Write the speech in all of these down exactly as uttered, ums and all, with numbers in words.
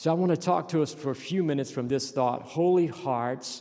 So I want to talk to us for a few minutes from this thought: holy hearts,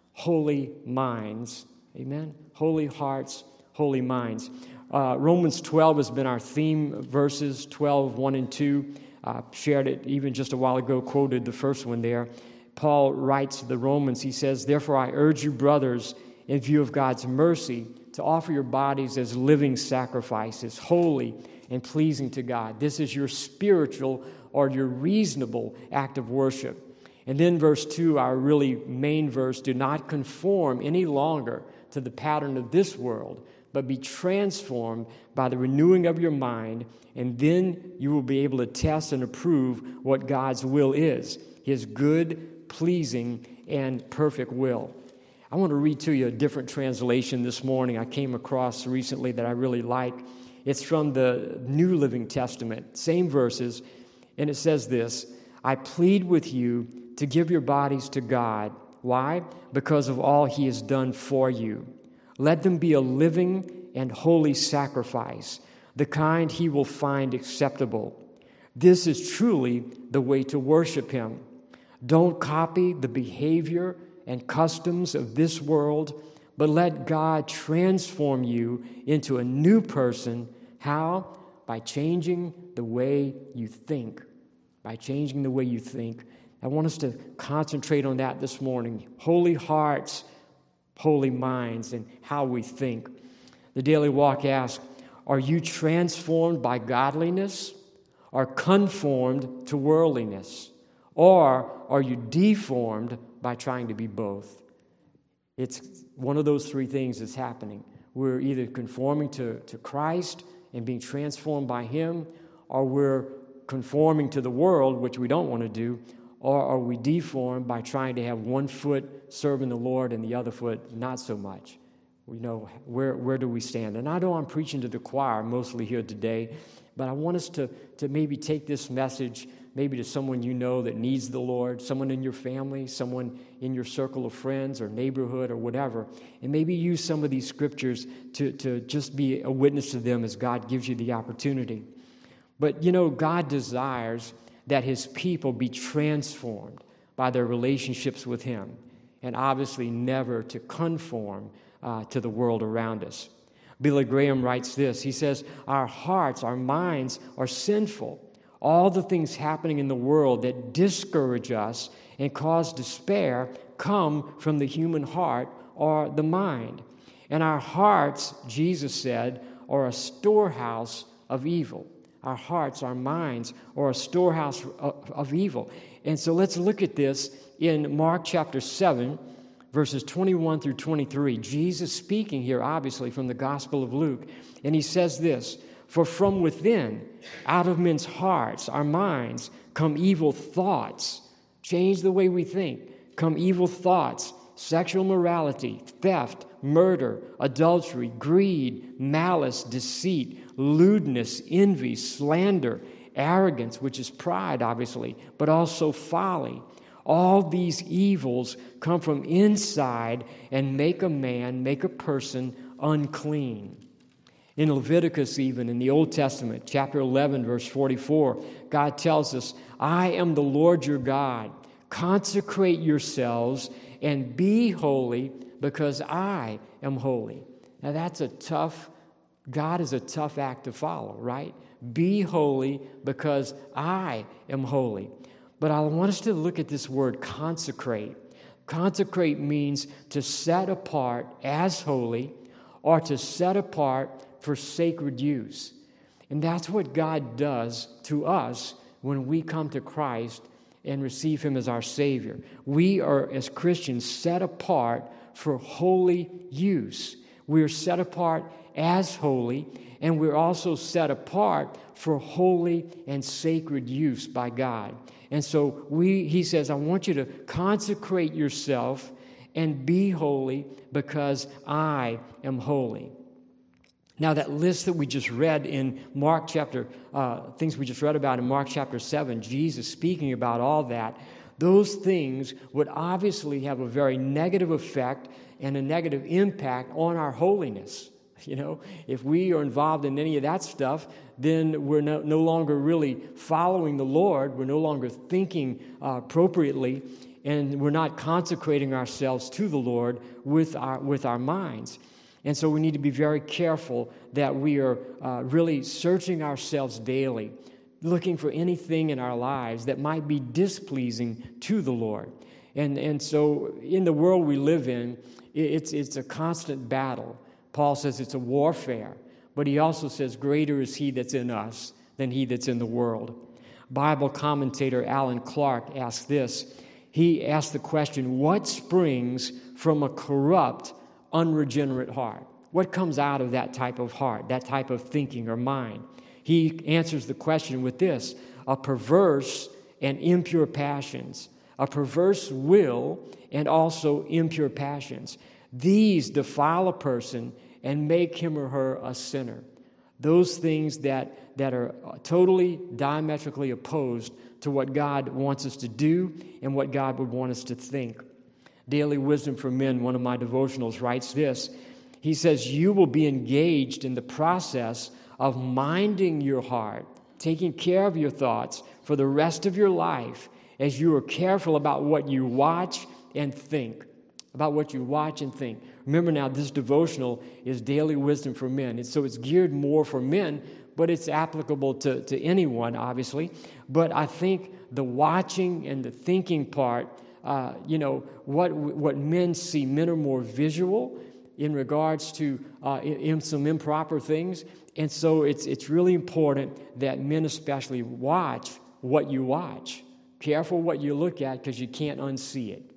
holy minds. Amen? Holy hearts, holy minds. Uh, Romans twelve has been our theme verses, twelve, one and two. Uh, shared it even just a while ago, quoted the first one there. Paul writes to the Romans, he says, "Therefore I urge you, brothers, in view of God's mercy, to offer your bodies as living sacrifices, holy and pleasing to God. This is your spiritual or your reasonable act of worship." And then verse two, our really main verse: "Do not conform any longer to the pattern of this world, but be transformed by the renewing of your mind, and then you will be able to test and approve what God's will is, His good, pleasing, and perfect will." I want to read to you a different translation this morning I came across recently that I really like. It's from the New Living Testament, same verses, and it says this: "I plead with you to give your bodies to God." Why? "Because of all He has done for you. Let them be a living and holy sacrifice, the kind He will find acceptable. This is truly the way to worship Him. Don't copy the behavior and customs of this world, but let God transform you into a new person." How? By changing the way you think. By changing the way you think. I want us to concentrate on that this morning. Holy hearts, holy minds, and how we think. The Daily Walk asks, are you transformed by godliness or conformed to worldliness? Or are you deformed by trying to be both? It's one of those three things that's happening. We're either conforming to, to Christ and being transformed by Him, or we're conforming to the world, which we don't want to do, or are we deformed by trying to have one foot serving the Lord and the other foot not so much? We know, where where do we stand? And I know I'm preaching to the choir mostly here today, but I want us to, to maybe take this message maybe to someone you know that needs the Lord, someone in your family, someone in your circle of friends or neighborhood or whatever, and maybe use some of these scriptures to, to just be a witness to them as God gives you the opportunity. But, you know, God desires that His people be transformed by their relationships with Him, and obviously never to conform uh, to the world around us. Billy Graham writes this. He says, "Our hearts, our minds are sinful. All the things happening in the world that discourage us and cause despair come from the human heart or the mind. And our hearts," Jesus said, "are a storehouse of evil." Our hearts, our minds, are a storehouse of, of evil. And so let's look at this in Mark chapter seven, verses twenty-one through twenty-three. Jesus speaking here, obviously, from the Gospel of Luke. And He says this: "For from within, out of men's hearts, our minds, come evil thoughts." Change the way we think. Come evil thoughts, sexual immorality, theft, murder, adultery, greed, malice, deceit, lewdness, envy, slander, arrogance, which is pride, obviously, but also folly. All these evils come from inside and make a man, make a person unclean. In Leviticus, even in the Old Testament, chapter eleven, verse forty-four, God tells us, "I am the Lord your God. Consecrate yourselves and be holy, because I am holy." Now that's a tough, God is a tough act to follow, right? Be holy because I am holy. But I want us to look at this word consecrate. Consecrate means to set apart as holy, or to set apart for sacred use. And that's what God does to us when we come to Christ and receive Him as our Savior. We are, as Christians, set apart for holy use. We are set apart as holy, and we're also set apart for holy and sacred use by God. And so we, He says, I want you to consecrate yourself and be holy because I am holy. Now, that list that we just read in Mark chapter, uh, things we just read about in Mark chapter seven, Jesus speaking about all that, those things would obviously have a very negative effect and a negative impact on our holiness. You know, if we are involved in any of that stuff, then we're no, no longer really following the Lord. We're no longer thinking uh, appropriately, and we're not consecrating ourselves to the Lord with our with our minds. And so we need to be very careful that we are uh, really searching ourselves daily, looking for anything in our lives that might be displeasing to the Lord. And and so in the world we live in, it's it's a constant battle. Paul says it's a warfare, but he also says greater is he that's in us than he that's in the world. Bible commentator Alan Clark asks this. He asked the question, what springs from a corrupt, unregenerate heart? What comes out of that type of heart, that type of thinking or mind? He answers the question with this: a perverse and impure passions, a perverse will, and also impure passions. These defile a person and make him or her a sinner. Those things that, that are totally diametrically opposed to what God wants us to do and what God would want us to think. Daily Wisdom for Men, one of my devotionals, writes this. He says, you will be engaged in the process of minding your heart, taking care of your thoughts for the rest of your life as you are careful about what you watch and think. About what you watch and think. Remember now, this devotional is Daily Wisdom for Men. And so it's geared more for men, but it's applicable to, to anyone, obviously. But I think the watching and the thinking part, uh, you know, what what men see, men are more visual in regards to uh, in, in some improper things. And so it's it's really important that men especially watch what you watch. Careful what you look at, because you can't unsee it.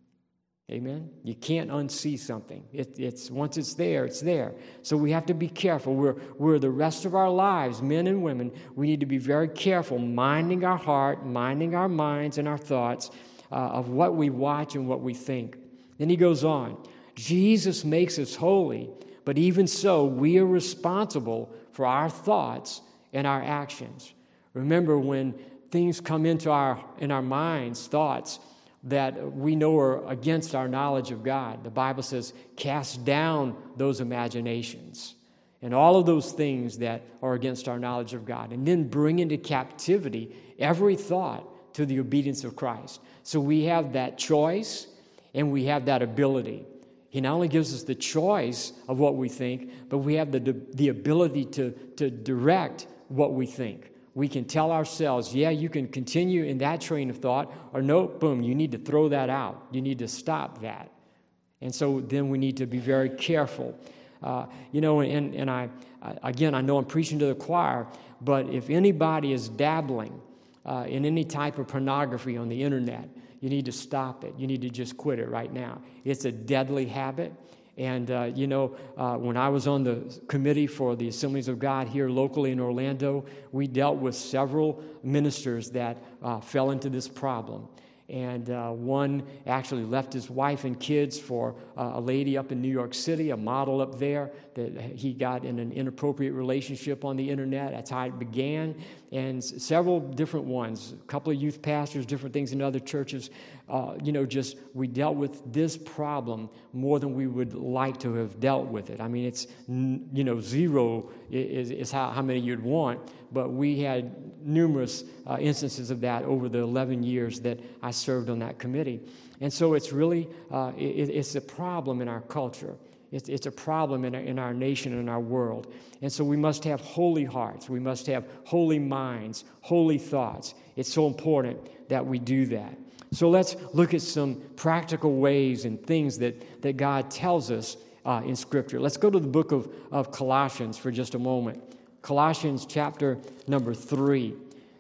Amen? You can't unsee something. It, it's once it's there, it's there. So we have to be careful. We're, we're the rest of our lives, men and women, we need to be very careful, minding our heart, minding our minds and our thoughts uh, of what we watch and what we think. Then he goes on. Jesus makes us holy, but even so, we are responsible for our thoughts and our actions. Remember, when things come into our in our minds, thoughts, that we know are against our knowledge of God. The Bible says, cast down those imaginations and all of those things that are against our knowledge of God, and then bring into captivity every thought to the obedience of Christ. So we have that choice and we have that ability. He not only gives us the choice of what we think, but we have the, the ability to, to direct what we think. We can tell ourselves, yeah, you can continue in that train of thought, or no, boom, you need to throw that out. You need to stop that. And so then we need to be very careful. Uh, you know, and, and I, again, I know I'm preaching to the choir, but if anybody is dabbling uh, in any type of pornography on the internet, you need to stop it. You need to just quit it right now. It's a deadly habit. And, uh, you know, uh, when I was on the committee for the Assemblies of God here locally in Orlando, we dealt with several ministers that uh, fell into this problem. And uh, one actually left his wife and kids for uh, a lady up in New York City, a model up there, that he got in an inappropriate relationship on the internet. That's how it began. And several different ones, a couple of youth pastors, different things in other churches. Uh, you know, just we dealt with this problem more than we would like to have dealt with it. I mean, it's, you know, zero is, is how, how many you'd want, but we had numerous uh, instances of that over the eleven years that I served on that committee. And so it's really, uh, it, it's a problem in our culture. It's, it's a problem in our, in our nation and in our world. And so we must have holy hearts. We must have holy minds, holy thoughts. It's so important that we do that. So let's look at some practical ways and things that, that God tells us uh, in Scripture. Let's go to the book of, of Colossians for just a moment. Colossians chapter number three.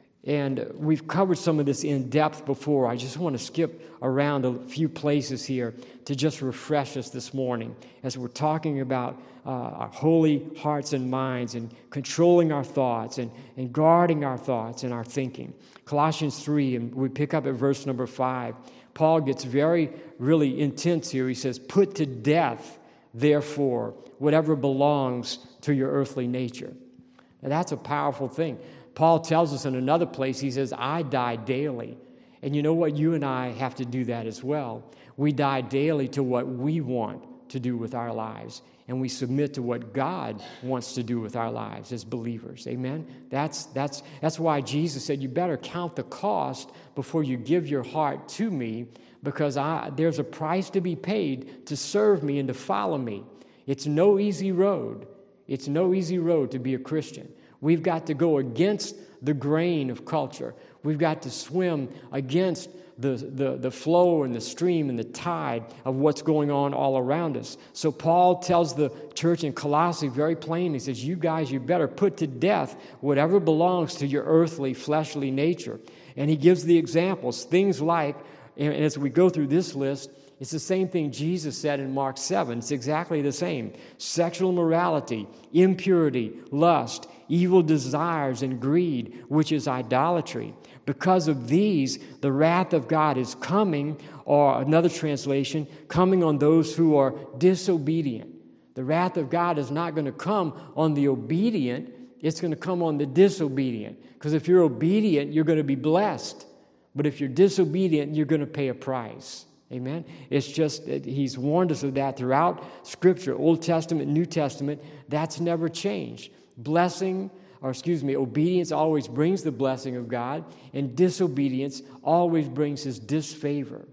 And we've covered some of this in depth before. I just want to skip around a few places here to just refresh us this morning as we're talking about uh, our holy hearts and minds and controlling our thoughts and, and guarding our thoughts and our thinking. Colossians three, and we pick up at verse number five. Paul gets very, really intense here. He says, put to death, therefore, whatever belongs to your earthly nature. Now, that's a powerful thing. Paul tells us in another place, he says, I die daily. And you know what? You and I have to do that as well. We die daily to what we want to do with our lives, and we submit to what God wants to do with our lives as believers. Amen? That's, that's, that's why Jesus said, you better count the cost before you give your heart to me, because I, there's a price to be paid to serve me and to follow me. It's no easy road. It's no easy road to be a Christian. We've got to go against the grain of culture. We've got to swim against the, the, the flow and the stream and the tide of what's going on all around us. So Paul tells the church in Colossae very plainly, he says, you guys, you better put to death whatever belongs to your earthly, fleshly nature. And he gives the examples, things like, and as we go through this list, it's the same thing Jesus said in Mark seven. It's exactly the same. Sexual immorality, impurity, lust, evil desires, and greed, which is idolatry. Because of these, the wrath of God is coming, or another translation, coming on those who are disobedient. The wrath of God is not going to come on the obedient. It's going to come on the disobedient. Because if you're obedient, you're going to be blessed. But if you're disobedient, you're going to pay a price. Amen? It's just, he's warned us of that throughout Scripture, Old Testament, New Testament. That's never changed. Blessing, or excuse me, obedience always brings the blessing of God, and disobedience always brings his disfavor.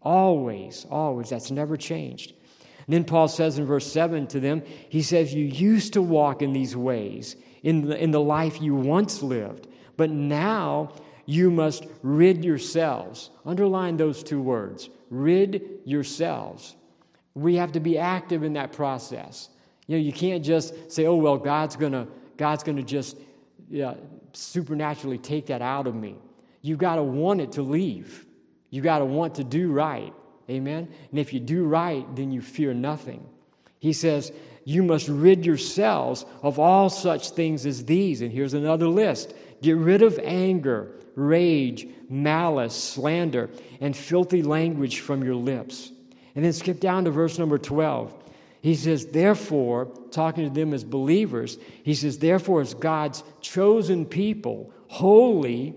Always, always. That's never changed. And then Paul says in verse seven to them, he says, you used to walk in these ways, in the, in the life you once lived, but now you must rid yourselves. Underline those two words. Rid yourselves. We have to be active in that process. You know, you can't just say, oh, well, God's going to God's going to just yeah, supernaturally take that out of me. You've got to want it to leave. You've got to want to do right. Amen? And if you do right, then you fear nothing. He says, you must rid yourselves of all such things as these. And here's another list. Get rid of anger, rage, malice, slander, and filthy language from your lips. And then skip down to verse number twelve. He says, therefore, talking to them as believers, he says, therefore, as God's chosen people, holy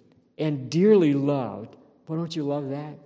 and dearly loved. Well, don't you love that?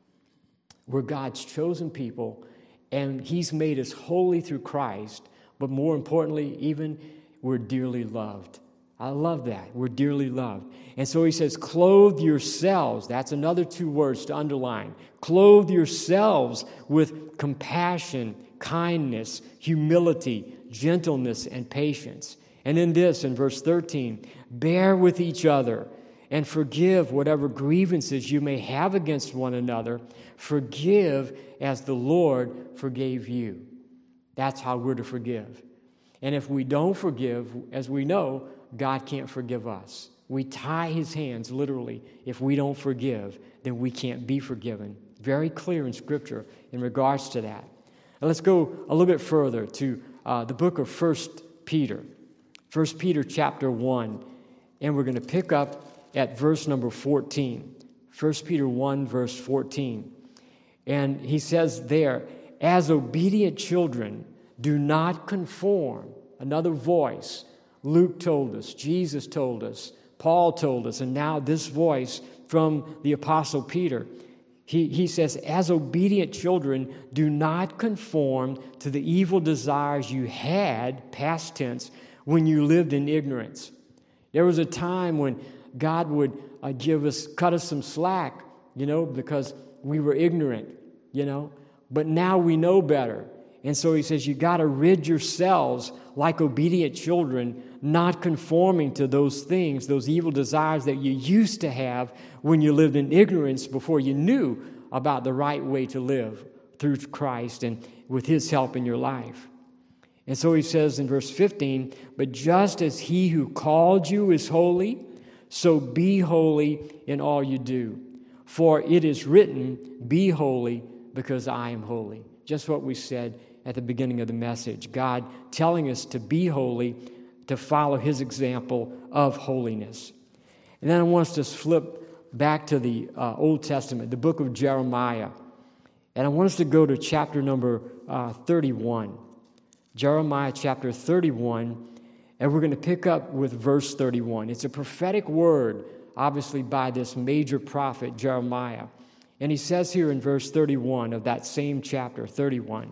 We're God's chosen people, and he's made us holy through Christ, but more importantly, even we're dearly loved. I love that. We're dearly loved. And so he says, clothe yourselves. That's another two words to underline. Clothe yourselves with compassion, kindness, humility, gentleness, and patience. And in this, in verse thirteen, bear with each other and forgive whatever grievances you may have against one another. Forgive as the Lord forgave you. That's how we're to forgive. And if we don't forgive, as we know, God can't forgive us. We tie his hands, literally. If we don't forgive, then we can't be forgiven. Very clear in Scripture in regards to that. Now let's go a little bit further to uh, the book of First Peter. First Peter chapter one. And we're going to pick up at verse number fourteen. First Peter one, verse fourteen. And he says there, as obedient children, do not conform. Another voice. Luke told us, Jesus told us, Paul told us, and now this voice from the Apostle Peter. He, he says, as obedient children, do not conform to the evil desires you had, past tense, when you lived in ignorance. There was a time when God would uh, give us, cut us some slack, you know, because we were ignorant, you know. But now we know better. And so he says, you got to rid yourselves like obedient children, not conforming to those things, those evil desires that you used to have when you lived in ignorance before you knew about the right way to live through Christ and with his help in your life. And so he says in verse fifteen, but just as he who called you is holy, so be holy in all you do. For it is written, be holy because I am holy. Just what we said at the beginning of the message. God telling us to be holy, to follow his example of holiness. And then I want us to flip back to the uh, Old Testament, the book of Jeremiah. And I want us to go to chapter number uh, thirty-one. Jeremiah chapter thirty-one, and we're going to pick up with verse thirty-one. It's a prophetic word, obviously by this major prophet, Jeremiah. And he says here in verse thirty-one of that same chapter, thirty-one,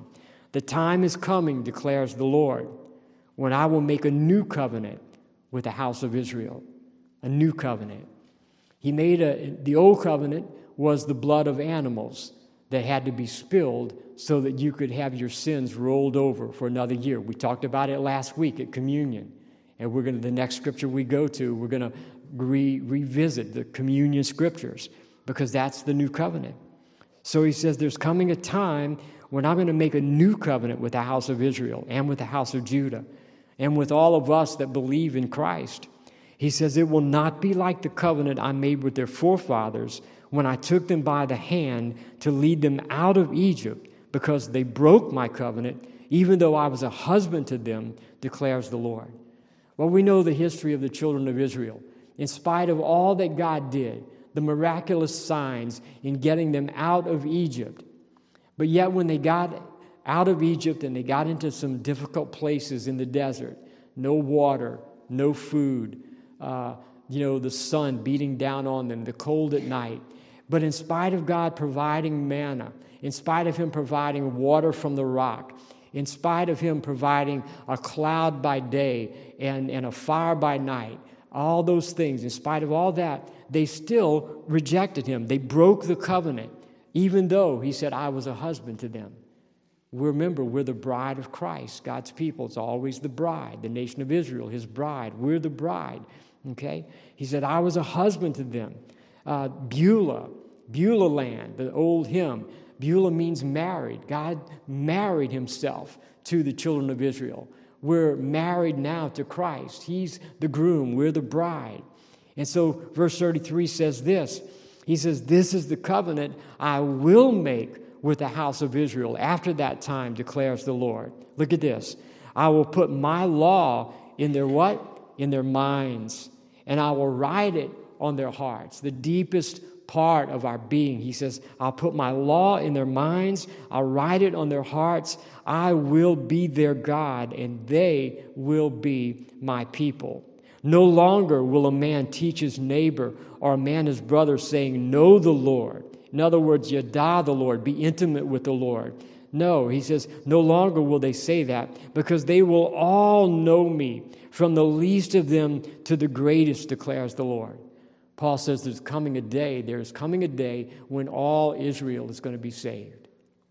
The time is coming, declares the Lord, when I will make a new covenant with the house of Israel. A new covenant. He made a, the old covenant was the blood of animals that had to be spilled so that you could have your sins rolled over for another year. We talked about it last week at communion. And we're going to, the next scripture we go to, we're going to re, revisit the communion scriptures because that's the new covenant. So he says there's coming a time when I'm going to make a new covenant with the house of Israel and with the house of Judah and with all of us that believe in Christ. He says it will not be like the covenant I made with their forefathers when I took them by the hand to lead them out of Egypt, because they broke my covenant, even though I was a husband to them, declares the Lord. Well, we know the history of the children of Israel. In spite of all that God did, the miraculous signs in getting them out of Egypt, but yet when they got out of Egypt and they got into some difficult places in the desert, no water, no food, uh, you know, the sun beating down on them, the cold at night. But in spite of God providing manna, in spite of him providing water from the rock, in spite of him providing a cloud by day and, and a fire by night, all those things, in spite of all that, they still rejected him. They broke the covenant, even though he said, I was a husband to them. Remember, we're the bride of Christ. God's people, it's always the bride. The nation of Israel, his bride. We're the bride, okay? He said, I was a husband to them. Uh, Beulah, Beulah land, the old hymn. Beulah means married. God married himself to the children of Israel. We're married now to Christ. He's the groom. We're the bride. And so verse thirty-three says this. He says, this is the covenant I will make with the house of Israel after that time, declares the Lord. Look at this. I will put my law in their what? In their minds. And I will write it on their hearts. The deepest part of our being. He says, I'll put my law in their minds. I'll write it on their hearts. I will be their God, and they will be my people. No longer will a man teach his neighbor or a man his brother, saying, know the Lord. In other words, yada the Lord, be intimate with the Lord. No, he says, no longer will they say that, because they will all know me, from the least of them to the greatest, declares the Lord. Paul says there's coming a day, there's coming a day when all Israel is going to be saved.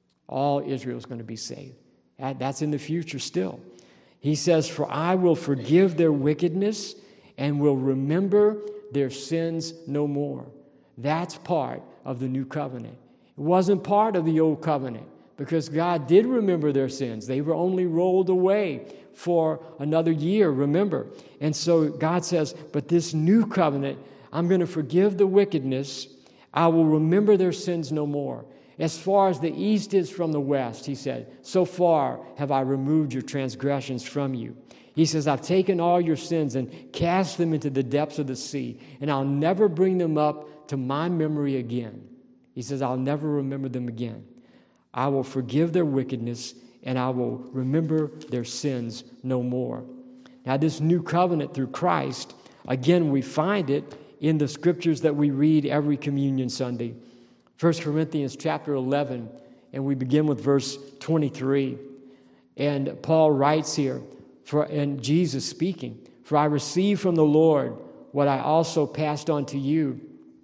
All Israel is going to be saved. That, that's in the future still. He says, for I will forgive their wickedness and will remember their sins no more. That's part of the new covenant. It wasn't part of the old covenant, because God did remember their sins. They were only rolled away for another year, remember. And so God says, but this new covenant, I'm going to forgive the wickedness. I will remember their sins no more. As far as the east is from the west, he said, so far have I removed your transgressions from you. He says, I've taken all your sins and cast them into the depths of the sea, and I'll never bring them up to my memory again. He says, I'll never remember them again. I will forgive their wickedness, and I will remember their sins no more. Now, this new covenant through Christ, again, we find it in the scriptures that we read every communion Sunday. First Corinthians chapter eleven, and we begin with verse twenty-three. And Paul writes here, for and Jesus speaking, for I received from the Lord what I also passed on to you,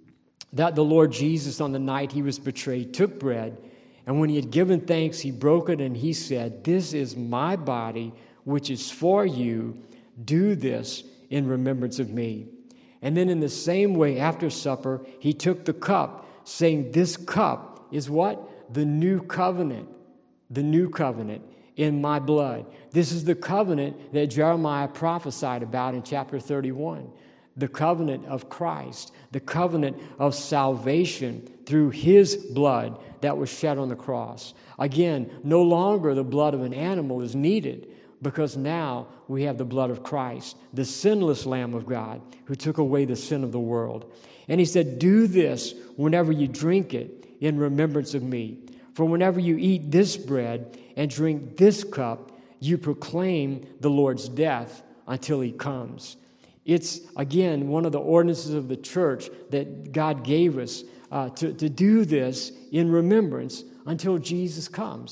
that the Lord Jesus, on the night he was betrayed, took bread, and when he had given thanks, he broke it, and he said, this is my body, which is for you. Do this in remembrance of me. And then in the same way, after supper, he took the cup, saying, this cup is what? The new covenant. The new covenant in my blood. This is the covenant that Jeremiah prophesied about in chapter thirty-one. The covenant of Christ. The covenant of salvation through his blood that was shed on the cross. Again, no longer the blood of an animal is needed, because now we have the blood of Christ, the sinless Lamb of God, who took away the sin of the world. And he said, do this whenever you drink it in remembrance of me. For whenever you eat this bread and drink this cup, you proclaim the Lord's death until he comes. It's, again, one of the ordinances of the church that God gave us uh, to, to do this in remembrance until Jesus comes.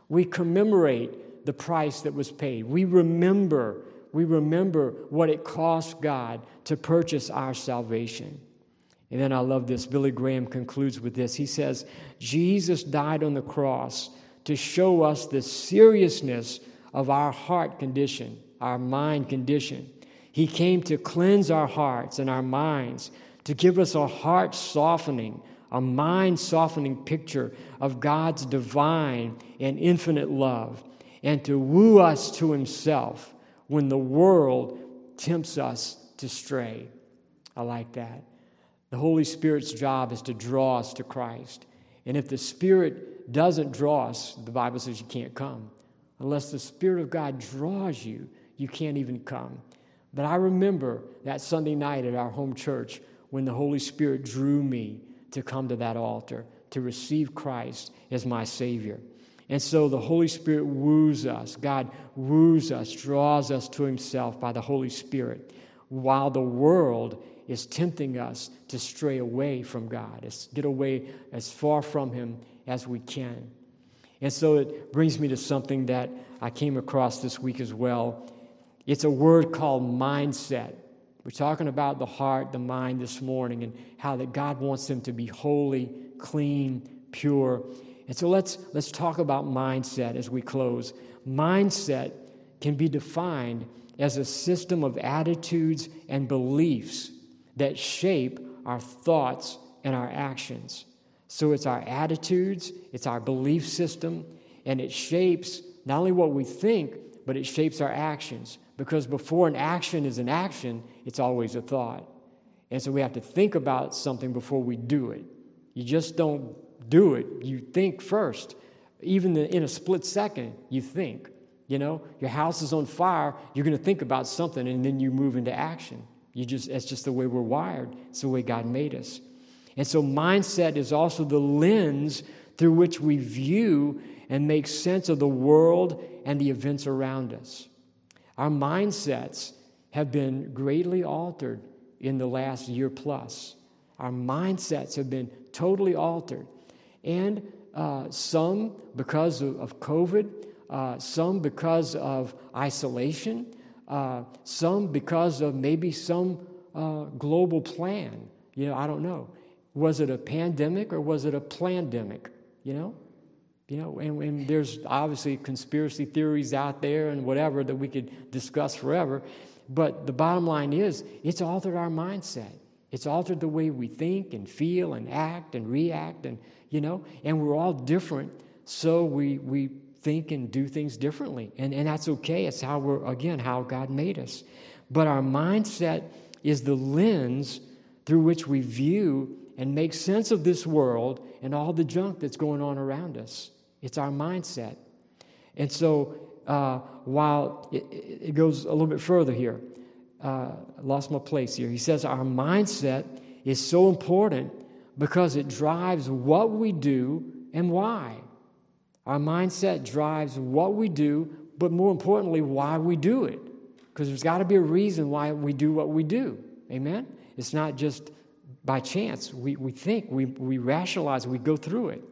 We commemorate the price that was paid. We remember, we remember what it cost God to purchase our salvation. And then I love this. Billy Graham concludes with this. He says, Jesus died on the cross to show us the seriousness of our heart condition, our mind condition. He came to cleanse our hearts and our minds, to give us a heart softening, a mind softening picture of God's divine and infinite love, and to woo us to himself when the world tempts us to stray. I like that. The Holy Spirit's job is to draw us to Christ. And if the Spirit doesn't draw us, the Bible says you can't come. Unless the Spirit of God draws you, you can't even come. But I remember that Sunday night at our home church when the Holy Spirit drew me to come to that altar, to receive Christ as my Savior. And so the Holy Spirit woos us. God woos us, draws us to himself by the Holy Spirit, while the world is tempting us to stray away from God, is get away as far from him as we can. And so it brings me to something that I came across this week as well. It's a word called mindset. We're talking about the heart, the mind this morning, and how that God wants them to be holy, clean, pure. And so let's let's talk about mindset as we close. Mindset can be defined as a system of attitudes and beliefs that shape our thoughts and our actions. So it's our attitudes, it's our belief system, and it shapes not only what we think, but it shapes our actions. Because before an action is an action, it's always a thought. And so we have to think about something before we do it. You just don't do it. You think first. Even in a split second, you think. You know, your house is on fire, you're going to think about something, and then you move into action. You just that's just the way we're wired. It's the way God made us. And so mindset is also the lens through which we view and make sense of the world and the events around us. Our mindsets have been greatly altered in the last year plus. Our mindsets have been totally altered. And uh, some because of, of COVID, uh, some because of isolation, uh, some because of maybe some uh, global plan. You know, I don't know. Was it a pandemic or was it a plandemic? You know? You know, and, and there's obviously conspiracy theories out there and whatever that we could discuss forever. But the bottom line is, it's altered our mindset. It's altered the way we think and feel and act and react, and you know, and we're all different, so we we think and do things differently. And, and that's okay. It's how we're, again, how God made us. But our mindset is the lens through which we view and make sense of this world and all the junk that's going on around us. It's our mindset. And so uh, while it, it goes a little bit further here, uh, I lost my place here. He says our mindset is so important because it drives what we do and why. Our mindset drives what we do, but more importantly, why we do it. Because there's got to be a reason why we do what we do. Amen? It's not just by chance. We, we think, we, we rationalize, we go through it.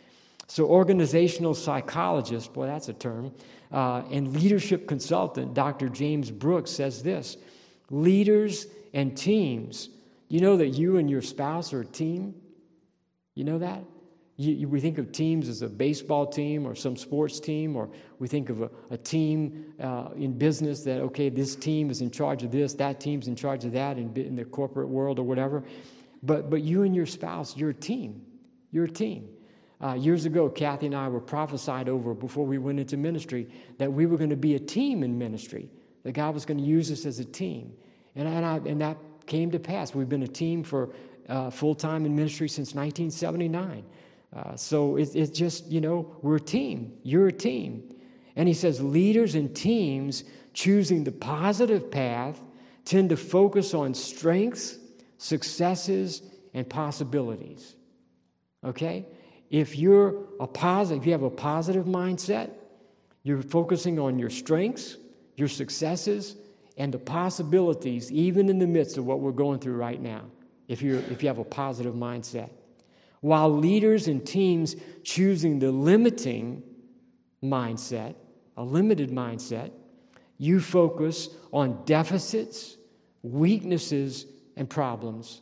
So organizational psychologist, boy, that's a term, uh, and leadership consultant, Doctor James Brooks, says this: leaders and teams. You know that you and your spouse are a team? You know that? You, you, we think of teams as a baseball team or some sports team, or we think of a, a team uh, in business that, okay, this team is in charge of this, that team's in charge of that in, in the corporate world or whatever. But, but you and your spouse, you're a team. You're a team. Uh, years ago, Kathy and I were prophesied over before we went into ministry that we were going to be a team in ministry, that God was going to use us as a team. And, and, I, and that came to pass. We've been a team for uh, full-time in ministry since nineteen seventy-nine. Uh, so it, it's just, you know, we're a team. You're a team. And he says leaders and teams choosing the positive path tend to focus on strengths, successes, and possibilities. Okay? If you're a positive, if you have a positive mindset, you're focusing on your strengths, your successes, and the possibilities, even in the midst of what we're going through right now, if you're if you have a positive mindset. While leaders and teams choosing the limiting mindset, a limited mindset, you focus on deficits, weaknesses, and problems.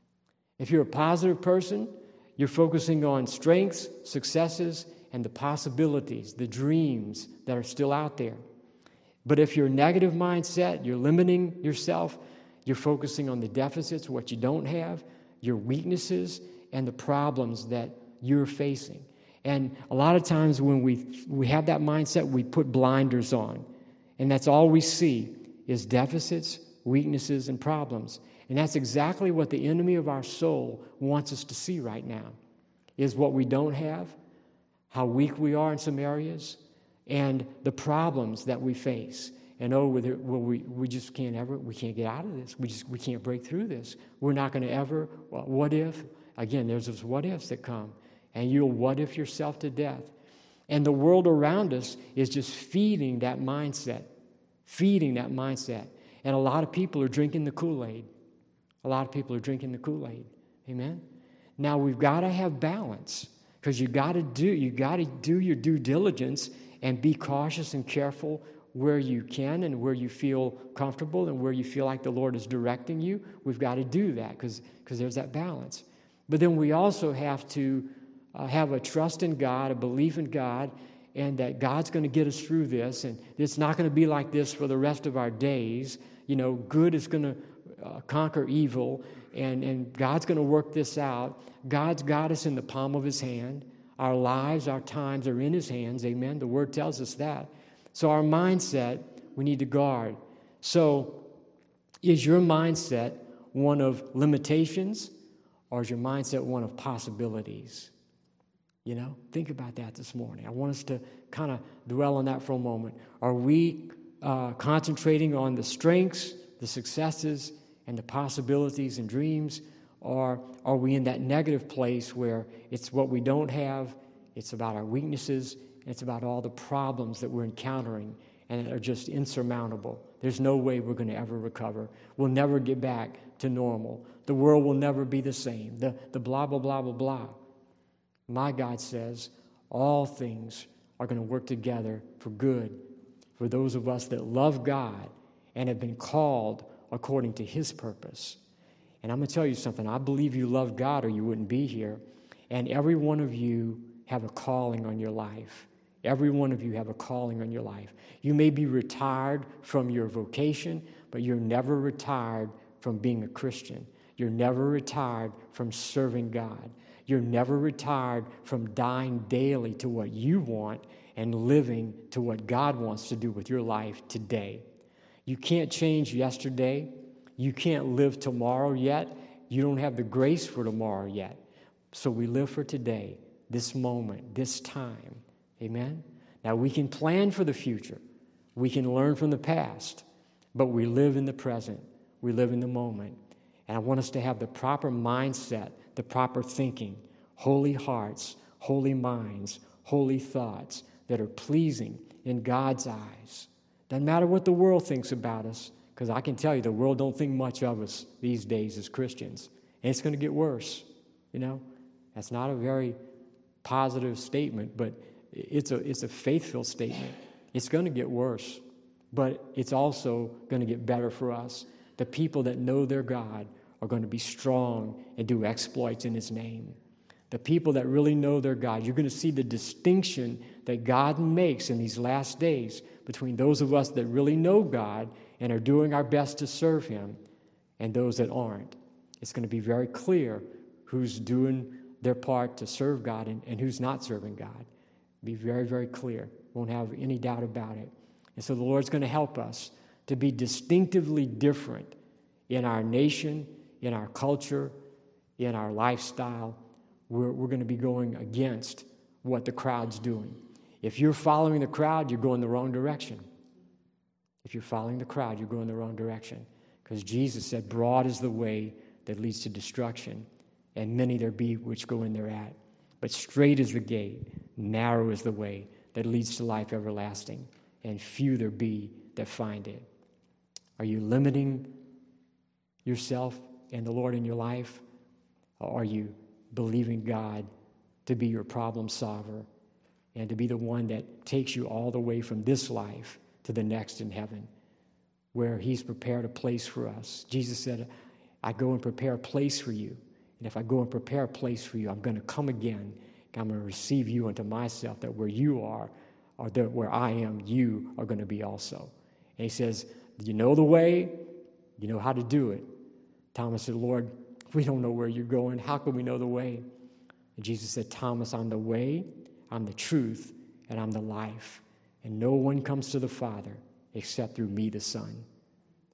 If you're a positive person, you're focusing on strengths, successes, and the possibilities, the dreams that are still out there. But if you're a negative mindset, you're limiting yourself, you're focusing on the deficits, what you don't have, your weaknesses, and the problems that you're facing. And a lot of times when we we have that mindset, we put blinders on. And that's all we see is deficits, weaknesses, and problems. And that's exactly what the enemy of our soul wants us to see right now, is what we don't have, how weak we are in some areas, and the problems that we face. And oh, with it, well, we, we just can't ever, we can't get out of this. We just, we can't break through this. We're not going to ever, well, what if? Again, there's those what ifs that come. And you'll what if yourself to death. And the world around us is just feeding that mindset, feeding that mindset. And a lot of people are drinking the Kool-Aid. A lot of people are drinking the Kool-Aid. Amen? Now, we've got to have balance, because you got to do, you got to do your due diligence and be cautious and careful where you can and where you feel comfortable and where you feel like the Lord is directing you. We've got to do that because because there's that balance. But then we also have to uh, have a trust in God, a belief in God, and that God's going to get us through this, and it's not going to be like this for the rest of our days. You know, good is going to uh, conquer evil, and, and God's going to work this out. God's got us in the palm of His hand. Our lives, our times are in His hands. Amen. The Word tells us that. So our mindset, we need to guard. So is your mindset one of limitations, or is your mindset one of possibilities? You know, think about that this morning. I want us to kind of dwell on that for a moment. Are we uh, concentrating on the strengths, the successes, and the possibilities and dreams, or are we in that negative place where it's what we don't have, it's about our weaknesses, and it's about all the problems that we're encountering and that are just insurmountable? There's no way we're going to ever recover. We'll never get back to normal. The world will never be the same. The, the blah, blah, blah, blah, blah. My God says all things are going to work together for good for those of us that love God and have been called according to His purpose. And I'm going to tell you something. I believe you love God or you wouldn't be here. And every one of you have a calling on your life. Every one of you have a calling on your life. You may be retired from your vocation, but you're never retired from being a Christian. You're never retired from serving God. You're never retired from dying daily to what you want and living to what God wants to do with your life today. You can't change yesterday. You can't live tomorrow yet. You don't have the grace for tomorrow yet. So we live for today, this moment, this time. Amen? Now, we can plan for the future. We can learn from the past. But we live in the present. We live in the moment. And I want us to have the proper mindset, the proper thinking, holy hearts, holy minds, holy thoughts that are pleasing in God's eyes. Doesn't matter what the world thinks about us, because I can tell you the world don't think much of us these days as Christians. And it's going to get worse, you know. That's not a very positive statement, but it's a, it's a faithful statement. It's going to get worse, but it's also going to get better for us. The people that know their God are going to be strong and do exploits in His name. The people that really know their God, you're going to see the distinction that God makes in these last days between those of us that really know God and are doing our best to serve Him and those that aren't. It's going to be very clear who's doing their part to serve God and, and who's not serving God. Be very, very clear. Won't have any doubt about it. And so the Lord's going to help us to be distinctively different in our nation, in our culture, in our lifestyle. We're, we're going to be going against what the crowd's doing. If you're following the crowd, you're going the wrong direction. If you're following the crowd, you're going the wrong direction. Because Jesus said, broad is the way that leads to destruction, and many there be which go in thereat. But straight is the gate, narrow is the way that leads to life everlasting, and few there be that find it. Are you limiting yourself and the Lord in your life? Or are you believing God to be your problem solver and to be the one that takes you all the way from this life to the next in heaven, where he's prepared a place for us. Jesus said, I go and prepare a place for you. And if I go and prepare a place for you, I'm going to come again. I'm going to receive you unto myself, that where you are, or that where I am, you are going to be also. And he says, do you know the way? You know how to do it. Thomas said, Lord, we don't know where you're going. How can we know the way? And Jesus said, Thomas, I'm the way, I'm the truth, and I'm the life. And no one comes to the Father except through me, the Son.